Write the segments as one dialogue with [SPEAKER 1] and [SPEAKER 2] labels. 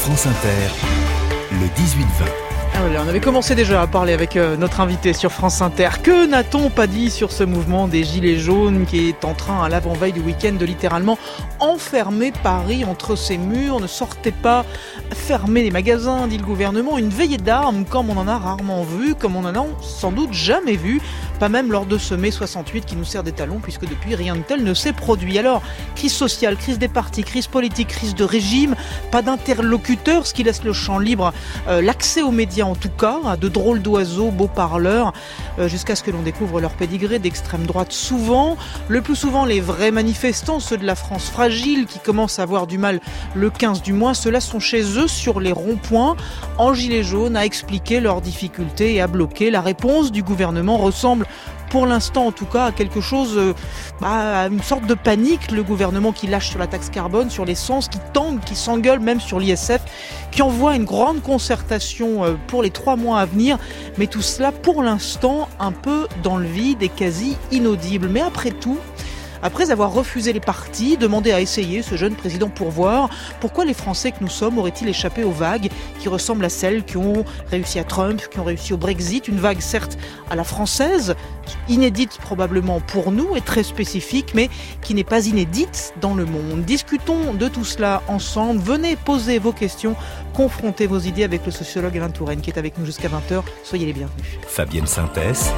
[SPEAKER 1] France Inter, le 18-20.
[SPEAKER 2] Ah voilà, on avait commencé déjà à parler avec notre invité sur France Inter. Que n'a-t-on pas dit sur ce mouvement des Gilets jaunes qui est en train, à l'avant-veille du week-end, de littéralement enfermer Paris entre ses murs? Ne sortez pas, fermez les magasins, dit le gouvernement. Une veillée d'armes comme on en a rarement vu, comme on en a sans doute jamais vu. Pas même lors de ce mai 68 qui nous sert d'étalon, puisque depuis rien de tel ne s'est produit. Alors, crise sociale, crise des partis, crise politique, crise de régime, pas d'interlocuteur, ce qui laisse le champ libre, l'accès aux médias en tout cas, à de drôles d'oiseaux, beaux parleurs, jusqu'à ce que l'on découvre leur pédigré d'extrême droite souvent. Le plus souvent, les vrais manifestants, ceux de la France fragile qui commencent à avoir du mal le 15 du mois, ceux-là sont chez eux sur les ronds-points, en gilets jaunes, à expliquer leurs difficultés et à bloquer. La réponse du gouvernement ressemble, pour l'instant en tout cas, à quelque chose, à une sorte de panique. Le gouvernement qui lâche sur la taxe carbone, sur l'essence, qui tangue, qui s'engueule même sur l'ISF, qui envoie une grande concertation pour les 3 mois à venir. Mais tout cela, pour l'instant, un peu dans le vide et quasi inaudible. Mais après tout, après avoir refusé les partis, demandé à essayer ce jeune président pour voir, pourquoi les Français que nous sommes auraient-ils échappé aux vagues qui ressemblent à celles qui ont réussi à Trump, qui ont réussi au Brexit? Une vague certes à la française, inédite probablement pour nous et très spécifique, mais qui n'est pas inédite dans le monde. Discutons de tout cela ensemble. Venez poser vos questions, confrontez vos idées avec le sociologue Alain Touraine qui est avec nous jusqu'à 20h. Soyez les bienvenus.
[SPEAKER 1] Fabienne Synthèse.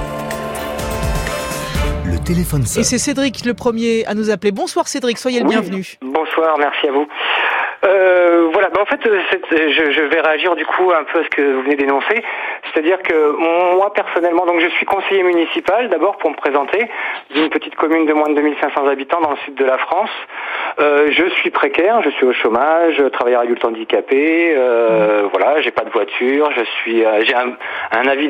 [SPEAKER 1] Le téléphone sonne.
[SPEAKER 2] Et c'est Cédric le premier à nous appeler. Bonsoir Cédric, soyez le bienvenu.
[SPEAKER 3] Bonsoir, merci à vous. Voilà, en fait, je vais réagir du coup un peu à ce que vous venez d'énoncer. C'est-à-dire que moi personnellement, donc je suis conseiller municipal d'abord pour me présenter, d'une petite commune de moins de 2500 habitants dans le sud de la France. Je suis précaire, je suis au chômage, travailleur adulte handicapé, voilà, j'ai pas de voiture, j'ai un avis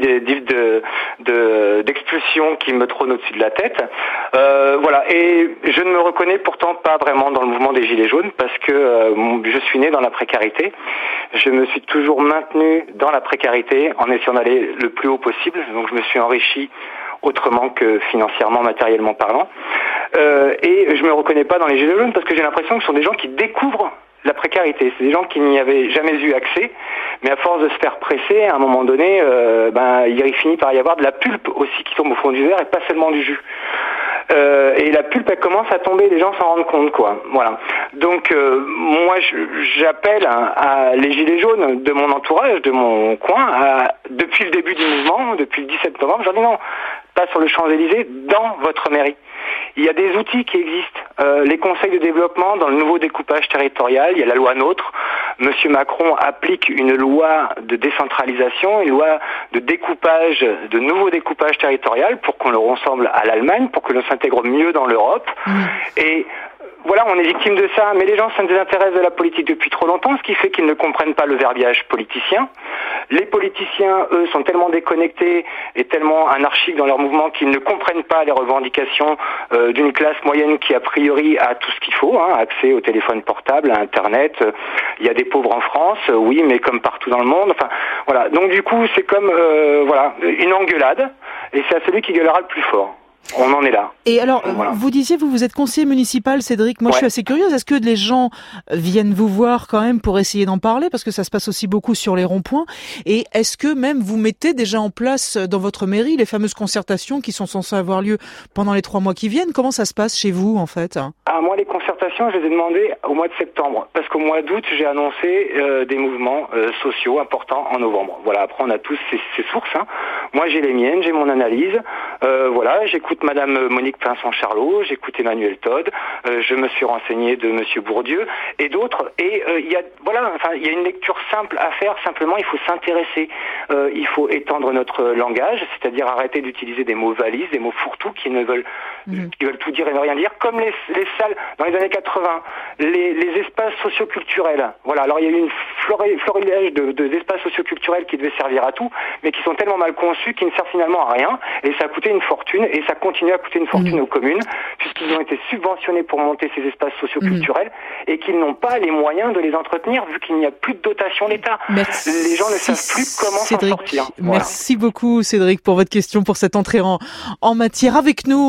[SPEAKER 3] d'expulsion qui me trône au-dessus de la tête. Voilà, et je ne me reconnais pourtant pas vraiment dans le mouvement des Gilets jaunes parce que je suis né dans la précarité. Je me suis toujours maintenu dans la précarité en essayant d'aller le plus haut possible. Donc je me suis enrichi autrement que financièrement, matériellement parlant. Et je me reconnais pas dans les Gilets jaunes parce que j'ai l'impression que ce sont des gens qui découvrent la précarité. C'est des gens qui n'y avaient jamais eu accès, mais à force de se faire presser, à un moment donné, il finit par y avoir de la pulpe aussi qui tombe au fond du verre et pas seulement du jus. Et la pulpe, elle commence à tomber, les gens s'en rendent compte, quoi. Voilà. Donc, moi, j'appelle à les Gilets jaunes de mon entourage, de mon coin, depuis le début du mouvement, depuis le 17 novembre, je leur dis non, pas sur le Champs-Élysées, dans votre mairie. Il y a des outils qui existent. Les conseils de développement dans le nouveau découpage territorial, il y a la loi NOTRe. Monsieur Macron applique une loi de décentralisation, une loi de découpage, de nouveau découpage territorial pour qu'on le ressemble à l'Allemagne, pour que l'on s'intègre mieux dans l'Europe. Et voilà, on est victime de ça, mais les gens se désintéressent de la politique depuis trop longtemps, ce qui fait qu'ils ne comprennent pas le verbiage politicien. Les politiciens, eux, sont tellement déconnectés et tellement anarchiques dans leur mouvement qu'ils ne comprennent pas les revendications d'une classe moyenne qui, a priori, a tout ce qu'il faut, accès au téléphone portable, à Internet. Il y a des pauvres en France, oui, mais comme partout dans le monde. Enfin, voilà. Donc, du coup, c'est comme, une engueulade, et c'est à celui qui gueulera le plus fort. On en est là.
[SPEAKER 2] Et alors, voilà. Vous disiez, vous êtes conseiller municipal, Cédric. Moi, je suis assez curieuse. Est-ce que les gens viennent vous voir quand même pour essayer d'en parler? Parce que ça se passe aussi beaucoup sur les ronds-points. Et est-ce que même vous mettez déjà en place dans votre mairie les fameuses concertations qui sont censées avoir lieu pendant les 3 mois qui viennent? Comment ça se passe chez vous, en fait?
[SPEAKER 3] Moi, les concertations, je les ai demandées au mois de septembre. Parce qu'au mois d'août, j'ai annoncé des mouvements sociaux importants en novembre. Voilà, après, on a tous ces sources. Moi, j'ai les miennes, j'ai mon analyse. Voilà, j'écoute Madame Monique Pinson-Charlot, j'écoute Emmanuel Todd, je me suis renseigné de Monsieur Bourdieu et d'autres. Et il y a une lecture simple à faire. Simplement, il faut s'intéresser. Il faut étendre notre langage, c'est-à-dire arrêter d'utiliser des mots valises, des mots fourre-tout qui veulent tout dire et ne rien dire, comme les salles dans les années 80, les espaces socioculturels. Voilà. Alors il y a eu une florilège d'espaces socioculturels qui devaient servir à tout, mais qui sont tellement mal conçus qu'ils ne servent finalement à rien. Et ça a coûté une fortune, et ça continue à coûter une fortune aux communes, puisqu'ils ont été subventionnés pour monter ces espaces socioculturels, et qu'ils n'ont pas les moyens de les entretenir, vu qu'il n'y a plus de dotation d'État. Les gens ne savent plus comment s'en sortir.
[SPEAKER 2] Voilà. Merci beaucoup Cédric pour votre question, pour cette entrée en matière avec nous jusqu'à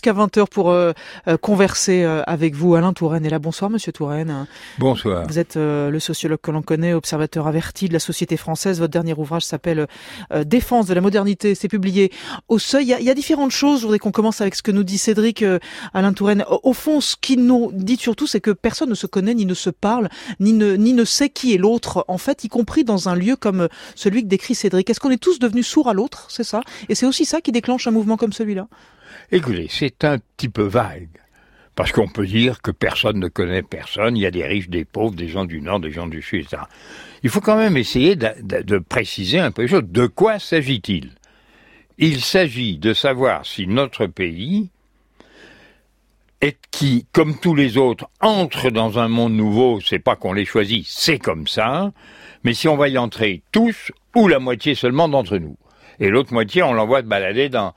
[SPEAKER 2] jusqu'à 20h pour converser avec vous. Alain Touraine est là. Bonsoir Monsieur Touraine.
[SPEAKER 4] Bonsoir.
[SPEAKER 2] Vous êtes le sociologue que l'on connaît, observateur averti de la société française. Votre dernier ouvrage s'appelle Défense de la modernité. C'est publié au Seuil. Il y a différentes choses. Je voudrais qu'on commence avec ce que nous dit Cédric. Alain Touraine. Au fond, ce qu'il nous dit surtout, c'est que personne ne se connaît, ni ne se parle, ni ne sait qui est l'autre, en fait, y compris dans un lieu comme celui que décrit Cédric. Est-ce qu'on est tous devenus sourds à l'autre, c'est ça? Et c'est aussi ça qui déclenche un mouvement comme celui-là?
[SPEAKER 4] Écoutez, c'est un petit peu vague. Parce qu'on peut dire que personne ne connaît personne, il y a des riches, des pauvres, des gens du Nord, des gens du Sud, etc. Il faut quand même essayer de préciser un peu les choses. De quoi s'agit-il? Il s'agit de savoir si notre pays, qui, comme tous les autres, entre dans un monde nouveau, c'est pas qu'on les choisit, c'est comme ça, mais si on va y entrer tous, ou la moitié seulement d'entre nous. Et l'autre moitié, on l'envoie de balader dans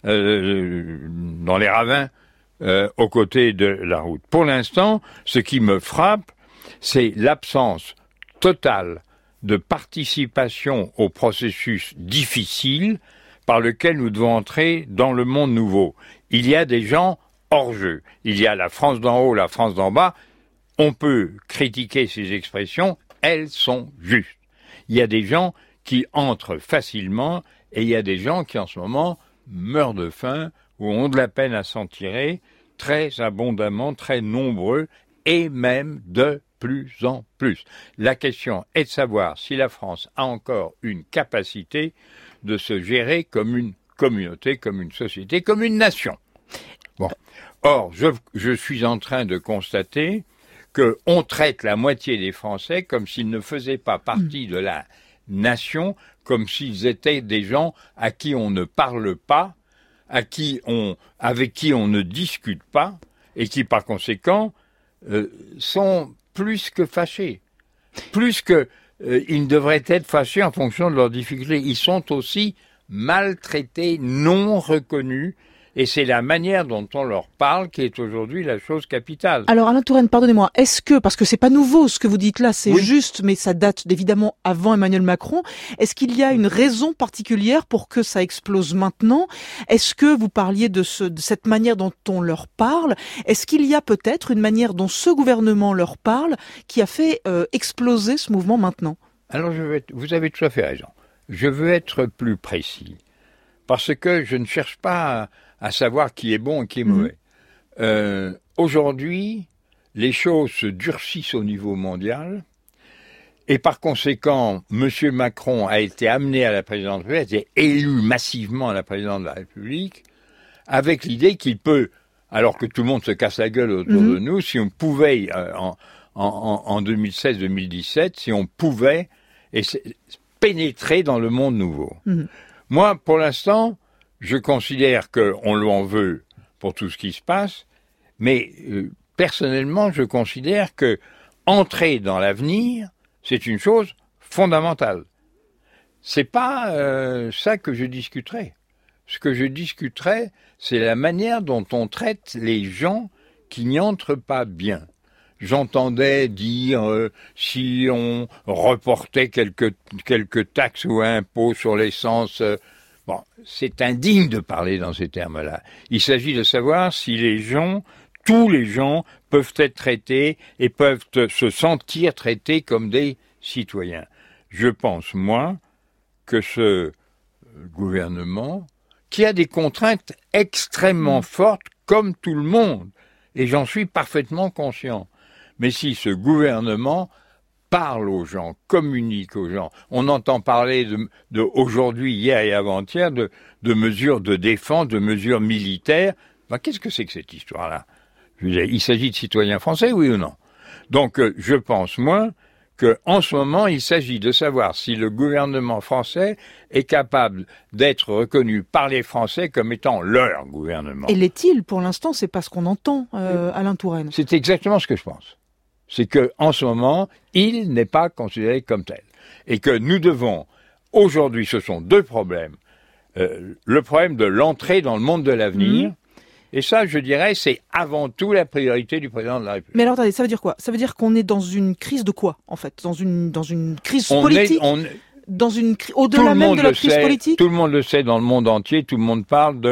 [SPEAKER 4] les ravins aux côtés de la route. Pour l'instant, ce qui me frappe, c'est l'absence totale de participation au processus difficile par lequel nous devons entrer dans le monde nouveau. Il y a des gens hors jeu. Il y a la France d'en haut, la France d'en bas. On peut critiquer ces expressions, elles sont justes. Il y a des gens qui entrent facilement et il y a des gens qui en ce moment meurent de faim ou ont de la peine à s'en tirer, très abondamment, très nombreux et même de plus en plus. La question est de savoir si la France a encore une capacité de se gérer comme une communauté, comme une société, comme une nation. Bon. Or, je suis en train de constater qu'on traite la moitié des Français comme s'ils ne faisaient pas partie de la nation, comme s'ils étaient des gens à qui on ne parle pas, avec qui on ne discute pas, et qui, par conséquent, sont plus que fâchés. Ils devraient être fâchés en fonction de leurs difficultés. Ils sont aussi maltraités, non reconnus, et c'est la manière dont on leur parle qui est aujourd'hui la chose capitale.
[SPEAKER 2] Alors Alain Touraine, pardonnez-moi, parce que c'est pas nouveau ce que vous dites là, c'est
[SPEAKER 4] oui.
[SPEAKER 2] Juste, mais ça date évidemment avant Emmanuel Macron, est-ce qu'il y a une raison particulière pour que ça explose maintenant? Est-ce que vous parliez de cette manière dont on leur parle? Est-ce qu'il y a peut-être une manière dont ce gouvernement leur parle qui a fait exploser ce mouvement maintenant?
[SPEAKER 4] Alors vous avez tout à fait raison. Je veux être plus précis, parce que je ne cherche pas à savoir qui est bon et qui est mauvais. Aujourd'hui, les choses se durcissent au niveau mondial, et par conséquent, M. Macron a été amené à la présidence de la République, a été élu massivement à la présidence de la République, avec l'idée qu'il peut, alors que tout le monde se casse la gueule autour de nous, si on pouvait, en 2016-2017, si on pouvait pénétrer dans le monde nouveau. Moi, pour l'instant, je considère qu'on lui en veut pour tout ce qui se passe, mais personnellement, je considère que entrer dans l'avenir, c'est une chose fondamentale. C'est pas ça que je discuterai. Ce que je discuterai, c'est la manière dont on traite les gens qui n'y entrent pas bien. J'entendais dire si on reportait quelques taxes ou impôts sur l'essence. Bon, c'est indigne de parler dans ces termes-là. Il s'agit de savoir si tous les gens peuvent être traités et peuvent se sentir traités comme des citoyens. Je pense, moi, que ce gouvernement, qui a des contraintes extrêmement fortes, comme tout le monde, et j'en suis parfaitement conscient, mais si ce gouvernement parle aux gens, communique aux gens, on entend parler de aujourd'hui, hier et avant-hier, de mesures de défense, de mesures militaires. Ben, qu'est-ce que c'est que cette histoire-là? Je veux dire, il s'agit de citoyens français, oui ou non? Donc, je pense, moi, qu'en ce moment, il s'agit de savoir si le gouvernement français est capable d'être reconnu par les Français comme étant leur gouvernement.
[SPEAKER 2] Et l'est-il? Pour l'instant, c'est pas ce qu'on entend, Alain Touraine.
[SPEAKER 4] C'est exactement ce que je pense. C'est qu'en ce moment, il n'est pas considéré comme tel. Et que nous devons, aujourd'hui, ce sont deux problèmes. Le problème de l'entrée dans le monde de l'avenir, et ça, je dirais, c'est avant tout la priorité du président de la République.
[SPEAKER 2] Mais alors, attendez, ça veut dire quoi? Ça veut dire qu'on est dans une crise de quoi, en fait? Dans une crise politique? Au-delà même de la crise politique?
[SPEAKER 4] Tout le monde le sait dans le monde entier, tout le monde parle de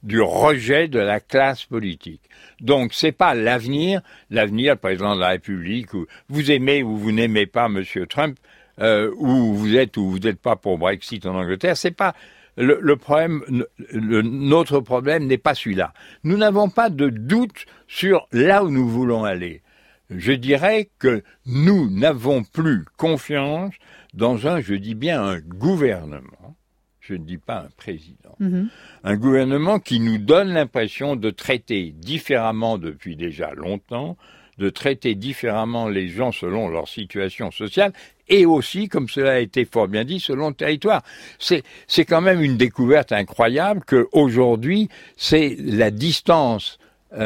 [SPEAKER 4] du rejet de la classe politique. Donc, c'est pas l'avenir, le président de la République, ou vous aimez ou vous n'aimez pas Monsieur Trump, ou vous n'êtes pas pour Brexit en Angleterre, c'est pas le problème, notre problème n'est pas celui-là. Nous n'avons pas de doute sur là où nous voulons aller. Je dirais que nous n'avons plus confiance dans je dis bien un gouvernement, je ne dis pas un président, un gouvernement qui nous donne l'impression de traiter différemment depuis déjà longtemps, de traiter différemment les gens selon leur situation sociale et aussi, comme cela a été fort bien dit, selon le territoire. C'est quand même une découverte incroyable qu'aujourd'hui, c'est la distance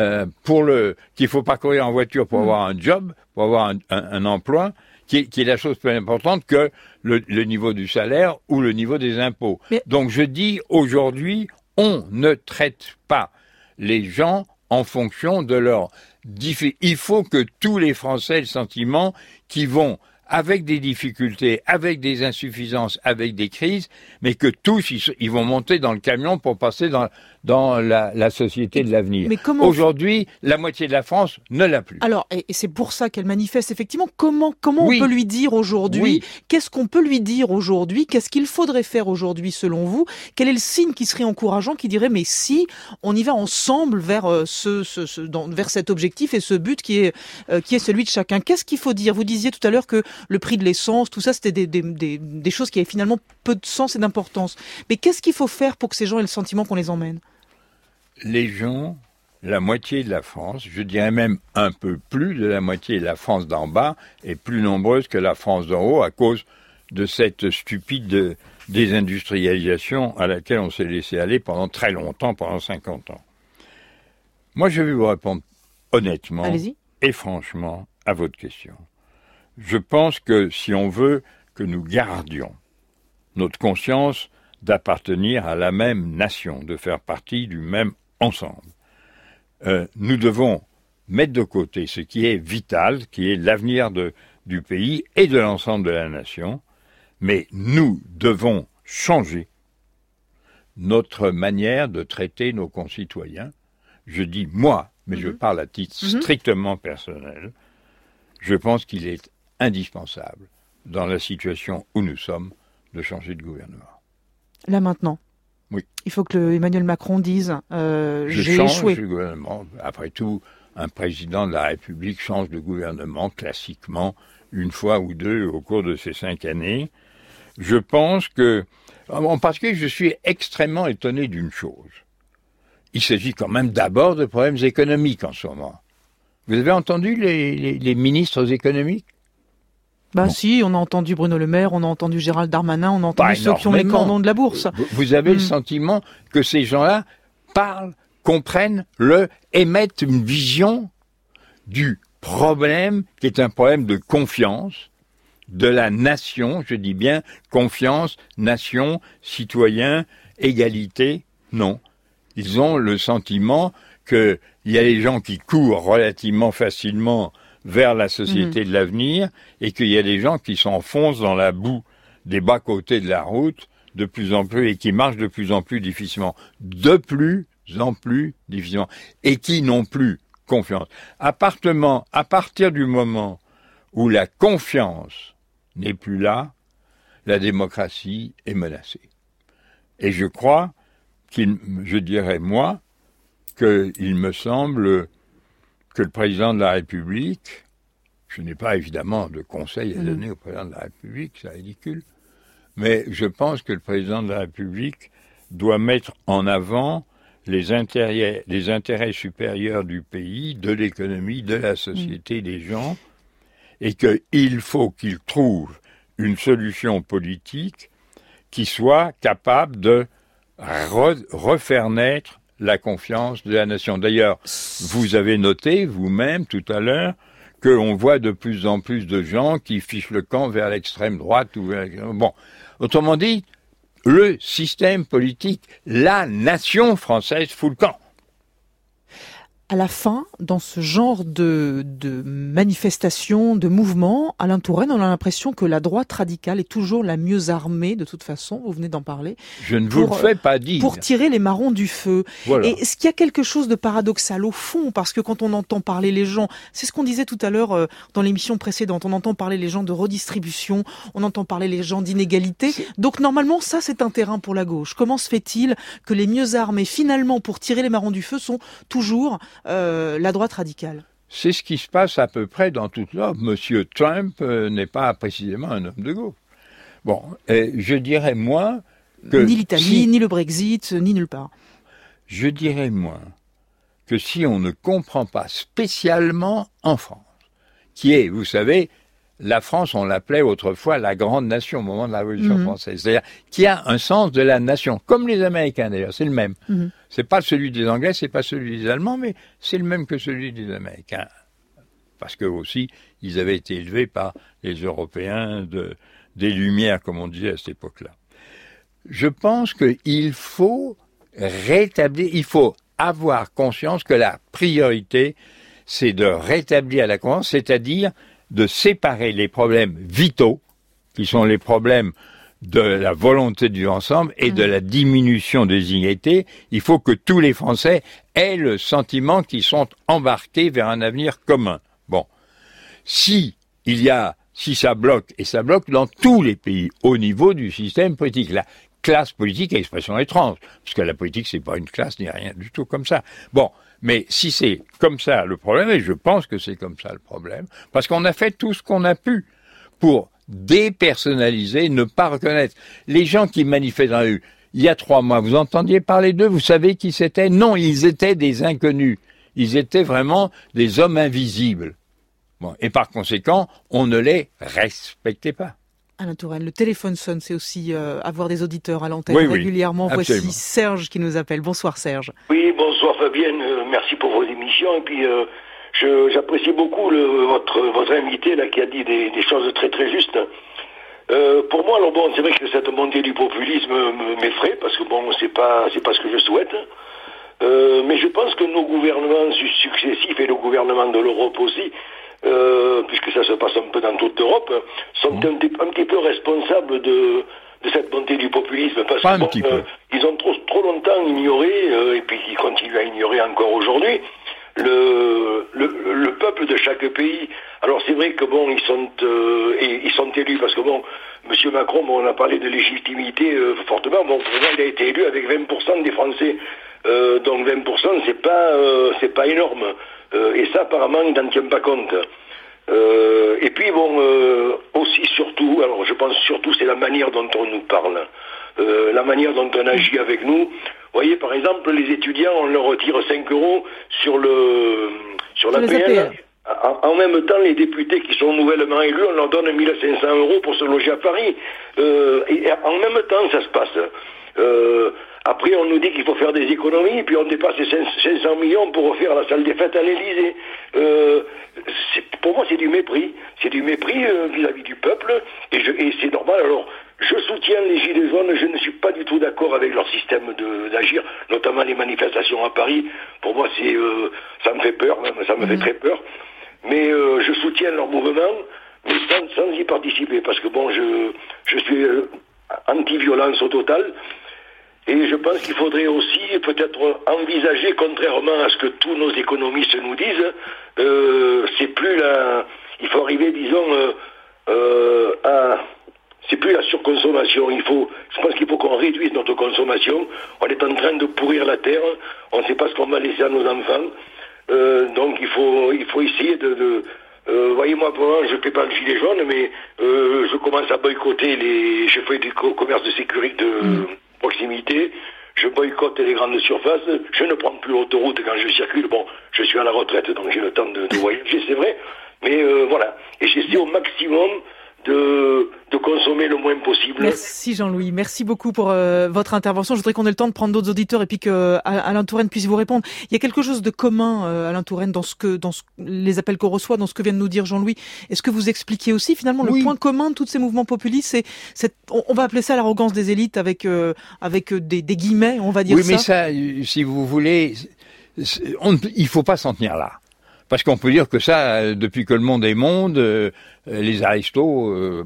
[SPEAKER 4] qu'il faut parcourir en voiture pour avoir un job, pour avoir un emploi, qui est la chose plus importante que le niveau du salaire ou le niveau des impôts. Mais... Donc je dis aujourd'hui, on ne traite pas les gens en fonction de leur... Il faut que tous les Français aient le sentiment qu'ils vont, avec des difficultés, avec des insuffisances, avec des crises, mais que tous, ils vont monter dans le camion pour passer dans la société de l'avenir. Mais aujourd'hui, la moitié de la France ne l'a plus.
[SPEAKER 2] Alors, et c'est pour ça qu'elle manifeste, effectivement. Comment on peut lui dire aujourd'hui, qu'est-ce qu'on peut lui dire aujourd'hui, qu'est-ce qu'il faudrait faire aujourd'hui selon vous? Quel est le signe qui serait encourageant, qui dirait, mais si on y va ensemble vers vers cet objectif et ce but qui est celui de chacun? Qu'est-ce qu'il faut dire? Vous disiez tout à l'heure que le prix de l'essence, tout ça, c'était des choses qui avaient finalement peu de sens et d'importance. Mais qu'est-ce qu'il faut faire pour que ces gens aient le sentiment qu'on les emmène?
[SPEAKER 4] Les gens, la moitié de la France, je dirais même un peu plus de la moitié de la France d'en bas, est plus nombreuse que la France d'en haut à cause de cette stupide désindustrialisation à laquelle on s'est laissé aller pendant très longtemps, pendant 50 ans. Moi, je vais vous répondre honnêtement et franchement à votre question. Je pense que si on veut que nous gardions notre conscience d'appartenir à la même nation, de faire partie du même ensemble, nous devons mettre de côté ce qui est vital, qui est l'avenir du pays et de l'ensemble de la nation, mais nous devons changer notre manière de traiter nos concitoyens. Je dis moi, mais je parle à titre strictement personnel. Je pense qu'il est indispensable, dans la situation où nous sommes, de changer de gouvernement.
[SPEAKER 2] Là maintenant?
[SPEAKER 4] Oui.
[SPEAKER 2] Il faut que Emmanuel Macron dise j'ai échoué.
[SPEAKER 4] Le gouvernement. Après tout, un président de la République change de gouvernement classiquement une fois ou deux au cours de ces 5 années. Je pense que... En particulier, je suis extrêmement étonné d'une chose. Il s'agit quand même d'abord de problèmes économiques en ce moment. Vous avez entendu les ministres économiques?
[SPEAKER 2] Si, on a entendu Bruno Le Maire, on a entendu Gérald Darmanin, on a entendu ceux qui ont les cordons de la bourse.
[SPEAKER 4] Vous avez le sentiment que ces gens-là parlent, comprennent, émettent une vision du problème qui est un problème de confiance de la nation, je dis bien confiance, nation, citoyen, égalité. Non. Ils ont le sentiment qu'il y a des gens qui courent relativement facilement vers la société de l'avenir et qu'il y a des gens qui s'enfoncent dans la boue des bas-côtés de la route de plus en plus et qui marchent de plus en plus difficilement. De plus en plus difficilement. Et qui n'ont plus confiance. À partir du moment où la confiance n'est plus là, la démocratie est menacée. Et je crois je dirais moi, qu'il me semble que le président de la République, je n'ai pas évidemment de conseils à donner au président de la République, c'est ridicule, mais je pense que le président de la République doit mettre en avant les intérêts supérieurs du pays, de l'économie, de la société, des gens, et qu'il faut qu'il trouve une solution politique qui soit capable de refaire naître la confiance de la nation. D'ailleurs, vous avez noté vous-même tout à l'heure qu'on voit de plus en plus de gens qui fichent le camp vers l'extrême droite ou bon. Autrement dit, le système politique, la nation française fout le camp.
[SPEAKER 2] À la fin, dans ce genre de manifestation, de mouvement, Alain Touraine, on a l'impression que la droite radicale est toujours la mieux armée, de toute façon, vous venez d'en parler.
[SPEAKER 4] Je ne vous le fais pas dire.
[SPEAKER 2] Pour tirer les marrons du feu.
[SPEAKER 4] Voilà.
[SPEAKER 2] Et est-ce qu'il y a quelque chose de paradoxal au fond? Parce que quand on entend parler les gens, c'est ce qu'on disait tout à l'heure dans l'émission précédente, on entend parler les gens de redistribution, on entend parler les gens d'inégalité. Donc normalement, ça c'est un terrain pour la gauche. Comment se fait-il que les mieux armés, finalement, pour tirer les marrons du feu, sont toujours la droite radicale?
[SPEAKER 4] C'est ce qui se passe à peu près dans toute l'Europe. Monsieur Trump n'est pas précisément un homme de gauche. Bon, je dirais moi que...
[SPEAKER 2] Ni l'Italie, ni le Brexit, ni nulle part.
[SPEAKER 4] Je dirais moi que si on ne comprend pas spécialement en France, qui est, vous savez, la France, on l'appelait autrefois la grande nation au moment de la Révolution française, c'est-à-dire qui a un sens de la nation, comme les Américains d'ailleurs, c'est le même. C'est pas celui des Anglais, c'est pas celui des Allemands, mais c'est le même que celui des Américains. Parce que aussi, ils avaient été élevés par les Européens des Lumières, comme on disait à cette époque-là. Je pense qu'il faut rétablir, il faut avoir conscience que la priorité, c'est de rétablir la conscience, c'est-à-dire de séparer les problèmes vitaux, qui sont les problèmes de la volonté du ensemble et de la diminution des inégalités. Il faut que tous les Français aient le sentiment qu'ils sont embarqués vers un avenir commun. Bon. Si ça bloque, et ça bloque dans tous les pays, au niveau du système politique, la classe politique est expression étrange, parce que la politique, c'est pas une classe, ni rien du tout comme ça. Bon. Mais si c'est comme ça le problème, et je pense que c'est comme ça le problème, parce qu'on a fait tout ce qu'on a pu pour dépersonnaliser, ne pas reconnaître. Les gens qui manifestent dans la rue, il y a 3 mois, vous entendiez parler d'eux, vous savez qui c'était? Non, ils étaient des inconnus. Ils étaient vraiment des hommes invisibles. Bon, et par conséquent, on ne les respectait pas.
[SPEAKER 2] Alain Touraine, le téléphone sonne, c'est aussi avoir des auditeurs à l'antenne régulièrement.
[SPEAKER 4] Absolument.
[SPEAKER 2] Voici Serge qui nous appelle. Bonsoir Serge.
[SPEAKER 5] Oui, bonsoir Fabienne, merci pour vos émissions. Et puis j'apprécie beaucoup votre invité là qui a dit des choses très très justes. Pour moi, alors bon, c'est vrai que cette montée du populisme m'effraie parce que bon, c'est pas ce que je souhaite. Mais je pense que nos gouvernements successifs et le gouvernement de l'Europe aussi, puisque ça se passe un peu dans toute l'Europe, sont un petit peu responsables de cette montée du populisme, parce que ils ont trop longtemps ignoré, et puis ils continuent à ignorer encore aujourd'hui, le peuple de chaque pays. Alors c'est vrai que bon, ils sont élus, parce que bon, Monsieur Macron, bon, on a parlé de légitimité fortement, bon, pour moi, il a été élu avec 20% des Français. Donc 20%, c'est pas énorme. Et ça, apparemment, il n'en tient pas compte. Et puis, bon, aussi, surtout, alors je pense surtout, c'est la manière dont on nous parle. La manière dont on agit avec nous. Vous voyez, par exemple, les étudiants, on leur retire 5 € sur l'APL. En même temps, les députés qui sont nouvellement élus, on leur donne 1500 € pour se loger à Paris. Et en même temps, ça se passe. Après, on nous dit qu'il faut faire des économies, puis on dépasse les 500 millions pour refaire la salle des fêtes à l'Élysée. Pour moi, c'est du mépris. C'est du mépris vis-à-vis du peuple, et c'est normal. Alors, je soutiens les Gilets jaunes, je ne suis pas du tout d'accord avec leur système d'agir, notamment les manifestations à Paris. Pour moi, ça me fait peur, même, ça me fait très peur. Mais je soutiens leur mouvement, mais sans y participer, parce que bon, je suis anti-violence au total. Et je pense qu'il faudrait aussi peut-être envisager, contrairement à ce que tous nos économistes nous disent, il faut arriver, disons, c'est plus la surconsommation. Je pense qu'il faut qu'on réduise notre consommation. On est en train de pourrir la terre. On ne sait pas ce qu'on va laisser à nos enfants. Donc il faut essayer voyez, moi, pour moi, je ne fais pas le gilet jaune, mais je commence à boycotter je fais du commerce de sécurité de proximité, je boycotte les grandes surfaces, je ne prends plus l'autoroute quand je circule. Bon, je suis à la retraite, donc j'ai le temps de voyager, c'est vrai, mais voilà. Et j'essaie au maximum de consommer le moins possible.
[SPEAKER 2] Merci Jean-Louis, merci beaucoup pour votre intervention. Je voudrais qu'on ait le temps de prendre d'autres auditeurs et puis que Alain Touraine puisse vous répondre. Il y a quelque chose de commun, Alain Touraine, dans les appels qu'on reçoit, dans ce que vient de nous dire Jean-Louis. Est-ce que vous expliquez aussi finalement le point commun de tous ces mouvements populistes, c'est on va appeler ça l'arrogance des élites avec des guillemets, on va dire ça.
[SPEAKER 4] Oui, mais ça, si vous voulez, il faut pas s'en tenir là. Parce qu'on peut dire que ça, depuis que le monde est monde, les aristos,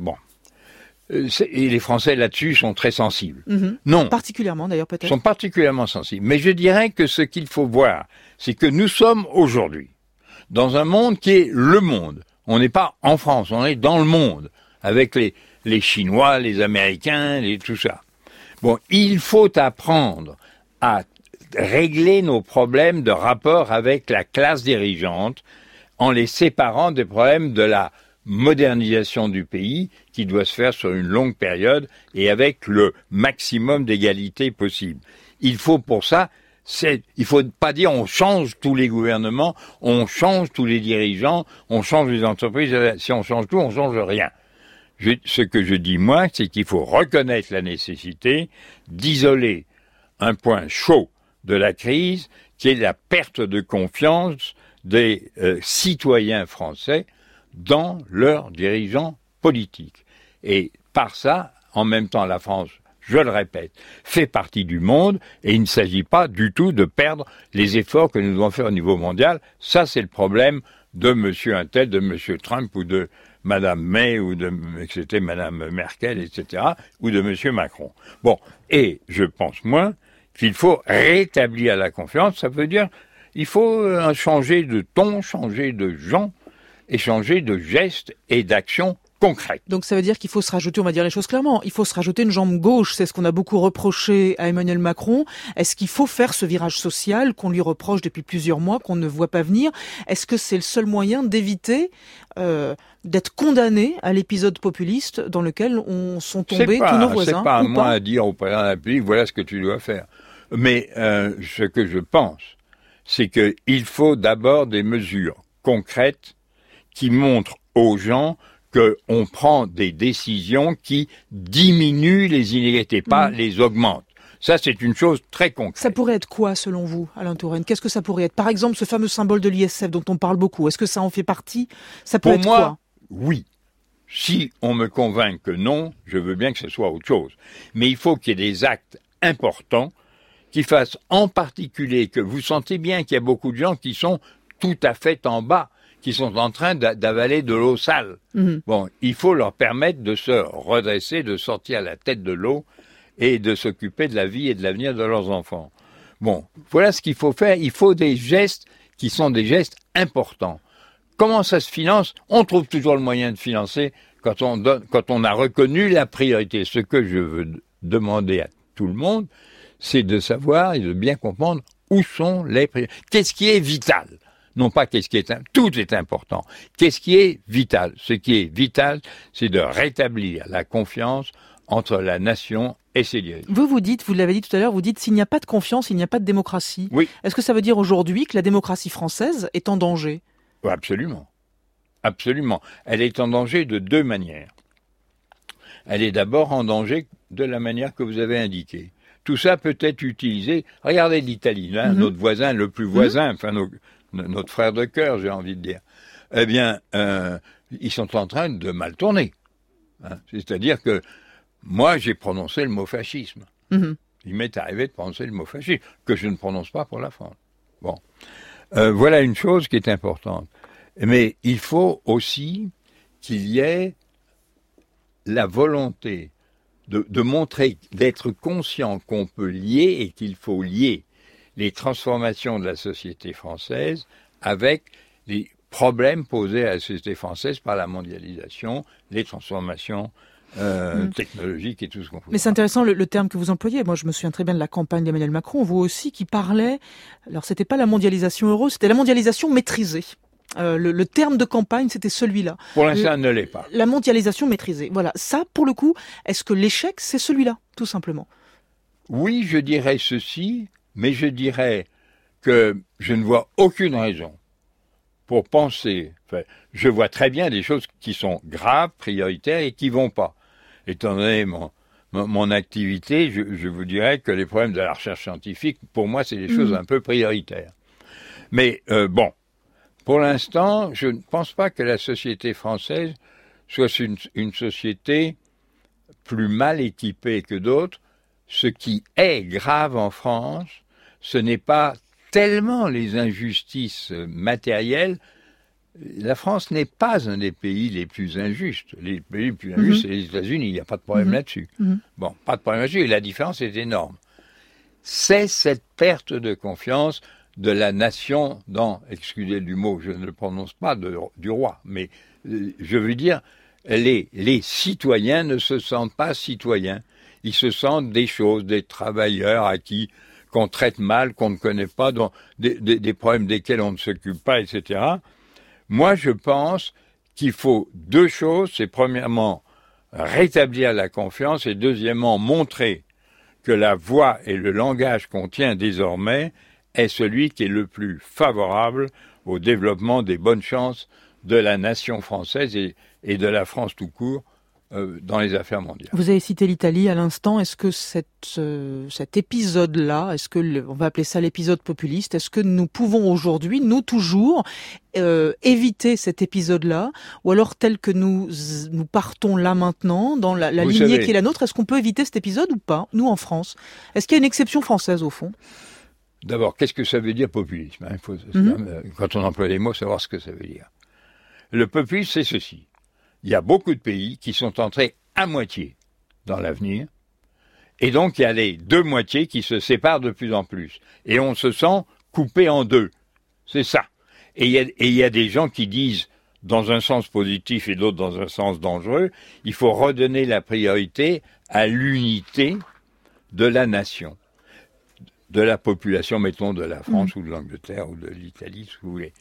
[SPEAKER 4] et les Français là-dessus sont très sensibles. Non.
[SPEAKER 2] Particulièrement d'ailleurs peut-être.
[SPEAKER 4] Sont particulièrement sensibles. Mais je dirais que ce qu'il faut voir, c'est que nous sommes aujourd'hui dans un monde qui est le monde. On n'est pas en France, on est dans le monde, avec les Chinois, les Américains, tout ça. Bon, il faut apprendre à régler nos problèmes de rapport avec la classe dirigeante en les séparant des problèmes de la modernisation du pays qui doit se faire sur une longue période et avec le maximum d'égalité possible. Il faut pour ça, il faut pas dire on change tous les gouvernements, on change tous les dirigeants, on change les entreprises. Si on change tout, on change rien. Ce que je dis moi, c'est qu'il faut reconnaître la nécessité d'isoler un point chaud de la crise, qui est la perte de confiance des citoyens français dans leurs dirigeants politiques. Et par ça, en même temps, la France, je le répète, fait partie du monde et il ne s'agit pas du tout de perdre les efforts que nous devons faire au niveau mondial. Ça, c'est le problème de monsieur Untel, de monsieur Trump ou de madame May ou de c'était madame Merkel, etc., ou de monsieur Macron. Bon, et je pense, moi, qu'il faut rétablir la confiance. Ça veut dire il faut changer de ton, changer de gens et changer de gestes et d'actions concrètes.
[SPEAKER 2] Donc ça veut dire qu'il faut se rajouter, on va dire les choses clairement, il faut se rajouter une jambe gauche. C'est ce qu'on a beaucoup reproché à Emmanuel Macron. Est-ce qu'il faut faire ce virage social qu'on lui reproche depuis plusieurs mois, qu'on ne voit pas venir? Est-ce que c'est le seul moyen d'éviter d'être condamné à l'épisode populiste dans lequel sont tombés tous nos voisins?
[SPEAKER 4] C'est pas à moi à dire au président de la République, voilà ce que tu dois faire. Mais ce que je pense, c'est qu'il faut d'abord des mesures concrètes qui montrent aux gens qu'on prend des décisions qui diminuent les inégalités, pas les augmentent. Ça, c'est une chose très concrète.
[SPEAKER 2] Ça pourrait être quoi, selon vous, Alain Touraine? Qu'est-ce que ça pourrait être? Par exemple, ce fameux symbole de l'ISF dont on parle beaucoup. Est-ce que ça en fait partie? Ça peut être quoi?
[SPEAKER 4] Pour moi, oui. Si on me convainc que non, je veux bien que ce soit autre chose. Mais il faut qu'il y ait des actes importants qui fassent en particulier que vous sentez bien qu'il y a beaucoup de gens qui sont tout à fait en bas, qui sont en train d'avaler de l'eau sale. Bon, il faut leur permettre de se redresser, de sortir la tête de l'eau et de s'occuper de la vie et de l'avenir de leurs enfants. Bon, voilà ce qu'il faut faire. Il faut des gestes qui sont des gestes importants. Comment ça se finance? On trouve toujours le moyen de financer quand on a reconnu la priorité. Ce que je veux demander à tout le monde, c'est de savoir et de bien comprendre où sont les priorités. Qu'est-ce qui est vital? Non pas qu'est-ce qui est... Tout est important. Qu'est-ce qui est vital? Ce qui est vital, c'est de rétablir la confiance entre la nation et ses dirigeants.
[SPEAKER 2] Vous l'avez dit tout à l'heure, vous dites s'il n'y a pas de confiance, il n'y a pas de démocratie.
[SPEAKER 4] Oui.
[SPEAKER 2] Est-ce que ça veut dire aujourd'hui que la démocratie française est en danger?
[SPEAKER 4] Oui, absolument. Absolument. Elle est en danger de deux manières. Elle est d'abord en danger de la manière que vous avez indiquée. Tout ça peut être utilisé. Regardez l'Italie, notre voisin le plus voisin, enfin notre frère de cœur, j'ai envie de dire. Eh bien, ils sont en train de mal tourner. C'est-à-dire que moi, j'ai prononcé le mot fascisme. Il m'est arrivé de prononcer le mot fascisme, que je ne prononce pas pour la France. Bon. Voilà une chose qui est importante. Mais il faut aussi qu'il y ait la volonté de montrer, d'être conscient qu'on peut lier et qu'il faut lier les transformations de la société française avec les problèmes posés à la société française par la mondialisation, les transformations technologiques et tout ce qu'on peut.
[SPEAKER 2] Mais c'est intéressant le terme que vous employez. Moi, je me souviens très bien de la campagne d'Emmanuel Macron, vous aussi, qui parlait... Alors, c'était pas la mondialisation heureuse, c'était la mondialisation maîtrisée. Le terme de campagne, c'était celui-là.
[SPEAKER 4] Pour l'instant, elle ne l'est pas.
[SPEAKER 2] La mondialisation maîtrisée. Voilà. Ça, pour le coup, est-ce que l'échec, c'est celui-là, tout simplement?
[SPEAKER 4] Oui, je dirais ceci, mais je dirais que je ne vois aucune raison pour penser... Enfin, je vois très bien des choses qui sont graves, prioritaires et qui vont pas. Étant donné mon activité, je vous dirais que les problèmes de la recherche scientifique, pour moi, c'est des choses un peu prioritaires. Mais bon, pour l'instant, je ne pense pas que la société française soit une société plus mal équipée que d'autres. Ce qui est grave en France, ce n'est pas tellement les injustices matérielles. La France n'est pas un des pays les plus injustes. Les pays les plus injustes, c'est les États-Unis. Il n'y a pas de problème là-dessus. Bon, pas de problème là-dessus. Et la différence est énorme. C'est cette perte de confiance de la nation dans, excusez du mot, je ne le prononce pas, du roi, mais je veux dire, les citoyens ne se sentent pas citoyens. Ils se sentent des choses, des travailleurs à qui qu'on traite mal, qu'on ne connaît pas, dont, des problèmes desquels on ne s'occupe pas, etc. Moi, je pense qu'il faut deux choses. C'est premièrement rétablir la confiance et deuxièmement montrer que la voix et le langage qu'on tient désormais est celui qui est le plus favorable au développement des bonnes chances de la nation française et de la France tout court dans les affaires mondiales.
[SPEAKER 2] Vous avez cité l'Italie à l'instant. Est-ce que cet épisode-là, on va appeler ça l'épisode populiste, est-ce que nous pouvons aujourd'hui, nous toujours, éviter cet épisode-là, ou alors tel que nous partons là maintenant, dans la lignée qui est la nôtre, est-ce qu'on peut éviter cet épisode ou pas, nous en France? Est-ce qu'il y a une exception française au fond?
[SPEAKER 4] D'abord, qu'est-ce que ça veut dire populisme? Il faut, quand on emploie les mots, savoir ce que ça veut dire. Le populisme, c'est ceci. Il y a beaucoup de pays qui sont entrés à moitié dans l'avenir, et donc il y a les deux moitiés qui se séparent de plus en plus. Et on se sent coupé en deux. C'est ça. Et il y a des gens qui disent, dans un sens positif et d'autres dans un sens dangereux, il faut redonner la priorité à l'unité de la nation, de la population, mettons, de la France ou de l'Angleterre ou de l'Italie, si vous voulez.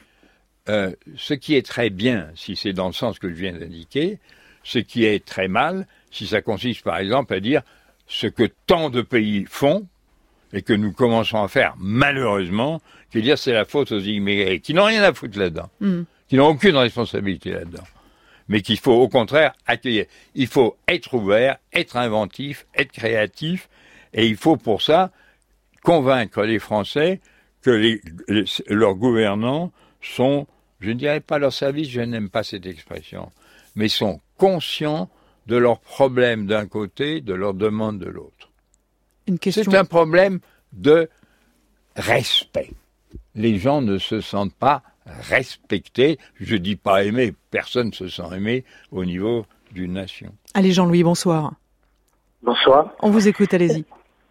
[SPEAKER 4] Ce qui est très bien, si c'est dans le sens que je viens d'indiquer, ce qui est très mal, si ça consiste par exemple à dire ce que tant de pays font, et que nous commençons à faire malheureusement, qui est dire c'est la faute aux immigrés, qui n'ont rien à foutre là-dedans, qui n'ont aucune responsabilité là-dedans, mais qu'il faut au contraire accueillir. Il faut être ouvert, être inventif, être créatif, et il faut pour ça convaincre les Français que leurs gouvernants sont, je ne dirais pas leur service, je n'aime pas cette expression, mais sont conscients de leurs problèmes d'un côté, de leurs demandes de l'autre. C'est un problème de respect. Les gens ne se sentent pas respectés, je dis pas aimés, personne ne se sent aimé au niveau d'une nation.
[SPEAKER 2] Allez Jean-Louis, bonsoir.
[SPEAKER 6] Bonsoir.
[SPEAKER 2] On vous écoute, allez-y.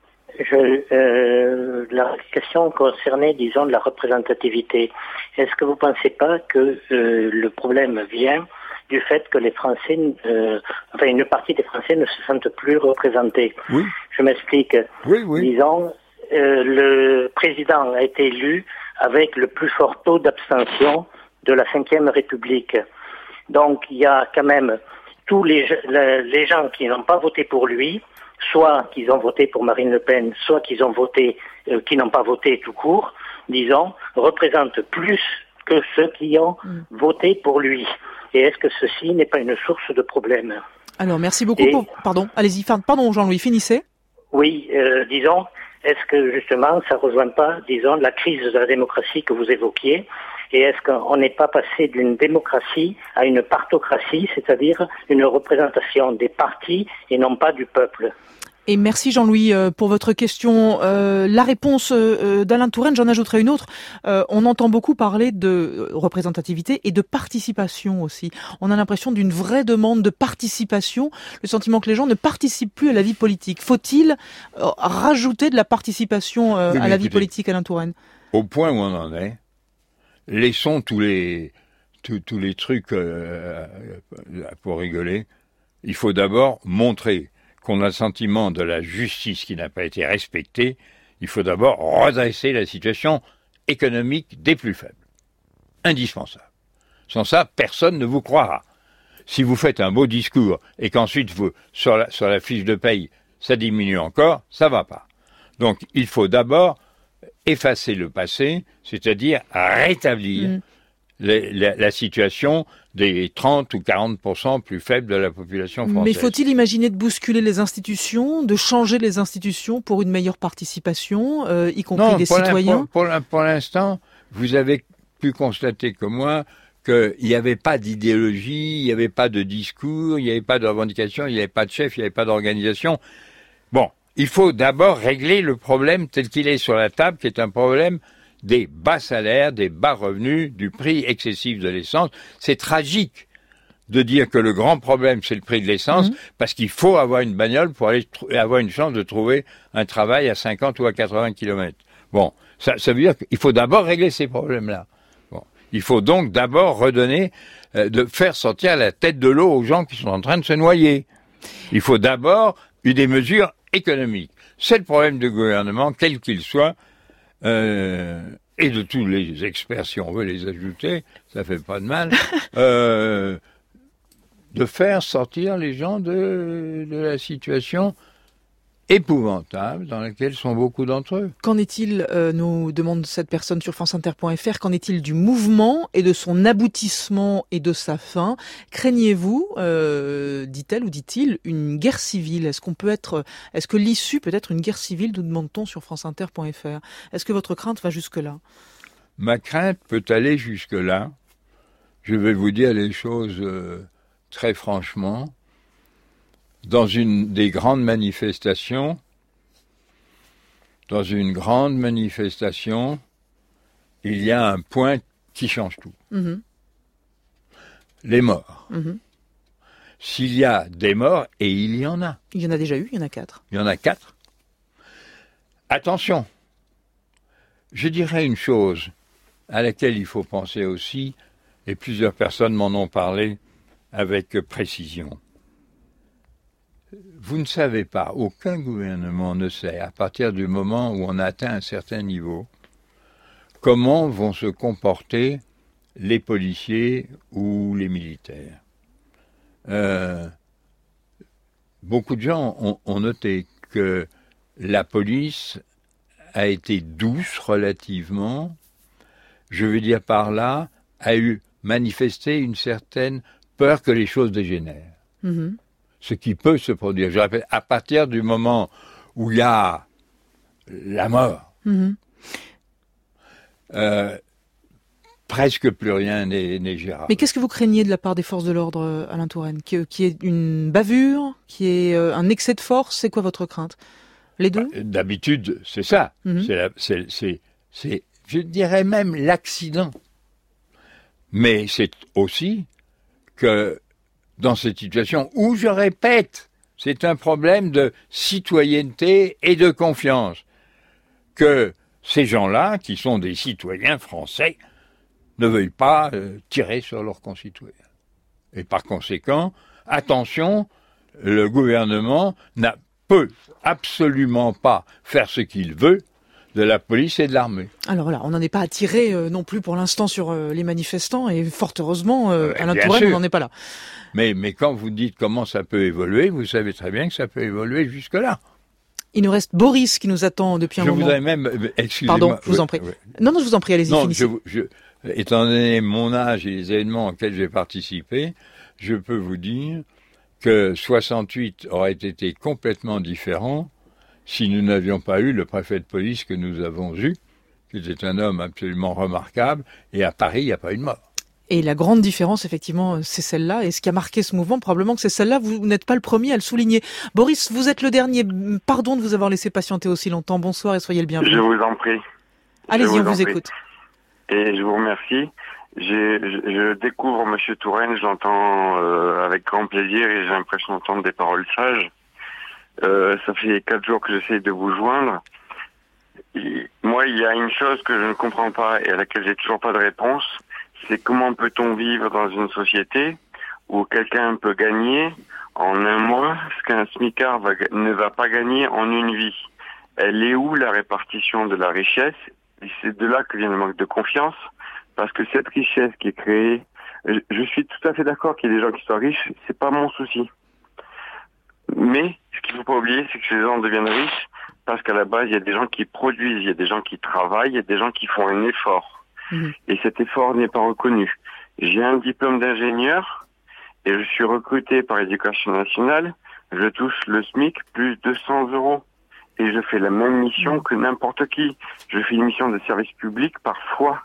[SPEAKER 6] La question concernait, disons, la représentativité. Est-ce que vous ne pensez pas que le problème vient du fait que les Français, une partie des Français ne se sentent plus représentés?
[SPEAKER 4] Oui.
[SPEAKER 6] Je m'explique.
[SPEAKER 4] Oui.
[SPEAKER 6] Disons, le président a été élu avec le plus fort taux d'abstention de la Ve République. Donc, il y a quand même tous les gens qui n'ont pas voté pour lui, soit qu'ils ont voté pour Marine Le Pen, soit qu'ils ont voté, qui n'ont pas voté tout court, disons, représentent plus que ceux qui ont voté pour lui. Et est-ce que ceci n'est pas une source de problème?
[SPEAKER 2] Alors, merci beaucoup. Pardon, allez-y. Pardon, Jean-Louis, finissez.
[SPEAKER 6] Oui, disons, est-ce que justement, ça ne rejoint pas, disons, la crise de la démocratie que vous évoquiez? Et est-ce qu'on n'est pas passé d'une démocratie à une partocratie, c'est-à-dire une représentation des partis et non pas du peuple?
[SPEAKER 2] Et merci Jean-Louis pour votre question. La réponse d'Alain Touraine, j'en ajouterai une autre. On entend beaucoup parler de représentativité et de participation aussi. On a l'impression d'une vraie demande de participation, le sentiment que les gens ne participent plus à la vie politique. Faut-il rajouter de la participation à la vie politique, Alain Touraine?
[SPEAKER 4] Au point où on en est, laissons tous les trucs pour rigoler. Il faut d'abord montrer qu'on a le sentiment de la justice qui n'a pas été respectée. Il faut d'abord redresser la situation économique des plus faibles. Indispensable. Sans ça, personne ne vous croira. Si vous faites un beau discours et qu'ensuite, sur la fiche de paye, ça diminue encore, ça va pas. Donc, il faut d'abord effacer le passé, c'est-à-dire rétablir la situation des 30 ou 40% plus faibles de la population française.
[SPEAKER 2] Mais faut-il imaginer de bousculer les institutions, de changer les institutions pour une meilleure participation, y compris des citoyens?
[SPEAKER 4] Pour l'instant, vous avez pu constater comme moi qu'il n'y avait pas d'idéologie, il n'y avait pas de discours, il n'y avait pas de revendication, il n'y avait pas de chef, il n'y avait pas d'organisation. Bon, il faut d'abord régler le problème tel qu'il est sur la table, qui est un problème des bas salaires, des bas revenus, du prix excessif de l'essence. C'est tragique de dire que le grand problème, c'est le prix de l'essence, parce qu'il faut avoir une bagnole pour aller avoir une chance de trouver un travail à 50 ou à 80 kilomètres. Bon, ça veut dire qu'il faut d'abord régler ces problèmes-là. Bon, il faut donc d'abord redonner, de faire sortir la tête de l'eau aux gens qui sont en train de se noyer. Il faut d'abord des mesures économiques. C'est le problème du gouvernement, quel qu'il soit, et de tous les experts, si on veut les ajouter, ça fait pas de mal, de faire sortir les gens de la situation épouvantable dans laquelle sont beaucoup d'entre eux.
[SPEAKER 2] Qu'en est-il, nous demande cette personne sur franceinter.fr, qu'en est-il du mouvement et de son aboutissement et de sa fin? Craignez-vous, dit-elle ou dit-il, une guerre civile? Est-ce que l'issue peut être une guerre civile, nous demande-t-on sur franceinter.fr? Est-ce que votre crainte va jusque-là?
[SPEAKER 4] Ma crainte peut aller jusque-là. Je vais vous dire les choses très franchement. Dans une grande manifestation, il y a un point qui change tout. Les morts. S'il y a des morts, et il y en a.
[SPEAKER 2] Il y en a déjà eu, il y en a 4.
[SPEAKER 4] Il y en a 4. Attention, je dirais une chose à laquelle il faut penser aussi, et plusieurs personnes m'en ont parlé avec précision. Vous ne savez pas, aucun gouvernement ne sait, à partir du moment où on atteint un certain niveau, comment vont se comporter les policiers ou les militaires. Beaucoup de gens ont noté que la police a été douce relativement, je veux dire par là, a manifesté une certaine peur que les choses dégénèrent. Ce qui peut se produire. Je rappelle, à partir du moment où il y a la mort, presque plus rien n'est gérable.
[SPEAKER 2] Mais qu'est-ce que vous craignez de la part des forces de l'ordre, Alain Touraine? Qu'il y ait une bavure, qu'il y ait un excès de force? C'est quoi votre crainte? Les deux?
[SPEAKER 4] D'habitude, c'est ça. C'est, je dirais même, l'accident. Mais c'est aussi que dans cette situation où, je répète, c'est un problème de citoyenneté et de confiance, que ces gens-là, qui sont des citoyens français, ne veuillent pas tirer sur leurs concitoyens. Et par conséquent, attention, le gouvernement peut absolument pas faire ce qu'il veut de la police et de l'armée.
[SPEAKER 2] Alors là, on n'en est pas à tirer non plus pour l'instant sur les manifestants, et fort heureusement, Alain Touraine, on n'en est pas là.
[SPEAKER 4] Mais quand vous dites comment ça peut évoluer, vous savez très bien que ça peut évoluer jusque-là.
[SPEAKER 2] Il nous reste Boris qui nous attend depuis un moment.
[SPEAKER 4] Je voudrais même... Excusez-moi.
[SPEAKER 2] Pardon, je vous en prie. Non, je vous en prie, allez-y, finissez.
[SPEAKER 4] Étant donné mon âge et les événements auxquels j'ai participé, je peux vous dire que 68 aurait été complètement différent si nous n'avions pas eu le préfet de police que nous avons eu, qui était un homme absolument remarquable, et à Paris, il n'y a pas eu de mort.
[SPEAKER 2] Et la grande différence, effectivement, c'est celle-là. Et ce qui a marqué ce mouvement, probablement que c'est celle-là. Vous n'êtes pas le premier à le souligner. Boris, vous êtes le dernier. Pardon de vous avoir laissé patienter aussi longtemps. Bonsoir et soyez le bienvenu.
[SPEAKER 7] Je vous en prie.
[SPEAKER 2] Allez-y, on vous écoute.
[SPEAKER 7] Et je vous remercie. Je découvre M. Touraine, je l'entends avec grand plaisir et j'ai l'impression d'entendre des paroles sages. Ça fait 4 jours que j'essaie de vous joindre. Et moi, il y a une chose que je ne comprends pas et à laquelle j'ai toujours pas de réponse. C'est comment peut-on vivre dans une société où quelqu'un peut gagner en un mois ce qu'un smicard ne va pas gagner en une vie. Elle est où la répartition de la richesse? Et c'est de là que vient le manque de confiance, parce que cette richesse qui est créée, je suis tout à fait d'accord qu'il y ait des gens qui soient riches, c'est pas mon souci. Mais ce qu'il faut pas oublier, c'est que ces gens deviennent riches parce qu'à la base, il y a des gens qui produisent, il y a des gens qui travaillent, il y a des gens qui font un effort. Et cet effort n'est pas reconnu. J'ai un diplôme d'ingénieur et je suis recruté par l'Éducation nationale. Je touche le SMIC plus 200 €. Et je fais la même mission que n'importe qui. Je fais une mission de service public parfois.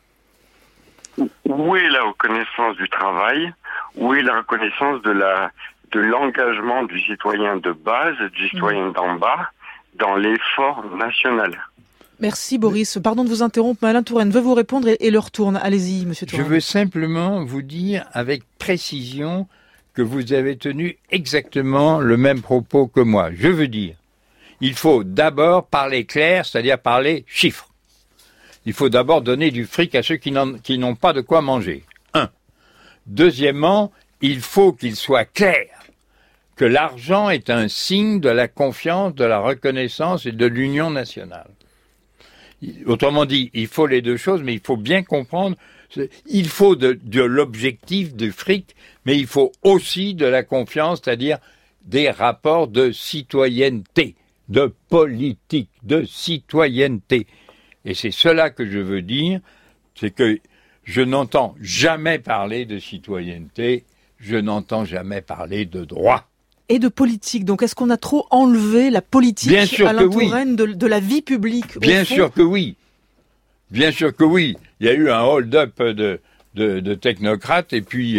[SPEAKER 7] Où est la reconnaissance du travail? Où est la reconnaissance de l'engagement du citoyen de base, du citoyen d'en bas, dans l'effort national?
[SPEAKER 2] Merci Boris. Pardon de vous interrompre, mais Alain Touraine veut vous répondre et le retourne. Allez-y, monsieur Touraine.
[SPEAKER 4] Je veux simplement vous dire avec précision que vous avez tenu exactement le même propos que moi. Je veux dire, il faut d'abord parler clair, c'est-à-dire parler chiffres. Il faut d'abord donner du fric à ceux qui n'ont pas de quoi manger. Deuxièmement, il faut qu'il soit clair que l'argent est un signe de la confiance, de la reconnaissance et de l'union nationale. Autrement dit, il faut les deux choses, mais il faut bien comprendre, il faut de l'objectif du fric, mais il faut aussi de la confiance, c'est-à-dire des rapports de citoyenneté, de politique, de citoyenneté. Et c'est cela que je veux dire, c'est que je n'entends jamais parler de citoyenneté, je n'entends jamais parler de droit.
[SPEAKER 2] Et de politique. Donc, est-ce qu'on a trop enlevé la politique, Alain Touraine, de la vie publique?
[SPEAKER 4] Bien sûr que oui. Bien sûr que oui. Il y a eu un hold-up de technocrates et puis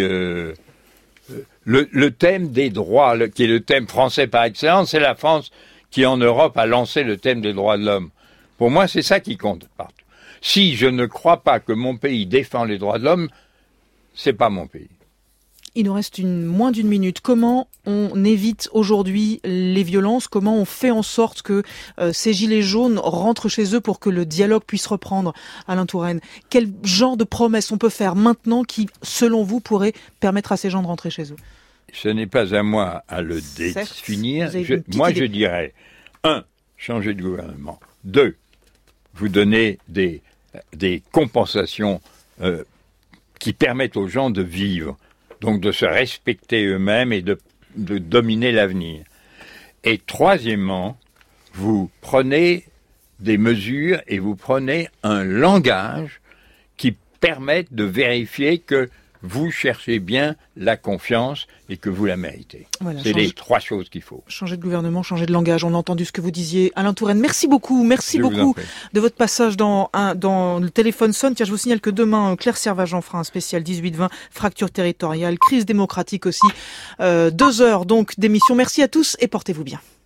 [SPEAKER 4] le thème des droits, qui est le thème français par excellence, c'est la France qui, en Europe, a lancé le thème des droits de l'homme. Pour moi, c'est ça qui compte partout. Si je ne crois pas que mon pays défend les droits de l'homme, c'est pas mon pays.
[SPEAKER 2] Il nous reste moins d'une minute. Comment on évite aujourd'hui les violences? Comment on fait en sorte que ces gilets jaunes rentrent chez eux pour que le dialogue puisse reprendre, Alain Touraine? Quel genre de promesses on peut faire maintenant qui, selon vous, pourrait permettre à ces gens de rentrer chez eux?
[SPEAKER 4] Ce n'est pas à moi à le définir. Moi, je dirais 1. Changer de gouvernement. 2. Vous donner des compensations qui permettent aux gens de vivre. Donc de se respecter eux-mêmes et de dominer l'avenir. Et troisièmement, vous prenez des mesures et vous prenez un langage qui permette de vérifier que vous cherchez bien la confiance et que vous la méritez. Voilà, c'est les 3 choses qu'il faut.
[SPEAKER 2] Changer de gouvernement, changer de langage. On a entendu ce que vous disiez. Alain Touraine, merci beaucoup de votre passage dans le téléphone sonne. Tiens, je vous signale que demain, Claire Servageant fera un spécial 18-20, fracture territoriale, crise démocratique aussi. 2 heures donc d'émission. Merci à tous et portez-vous bien.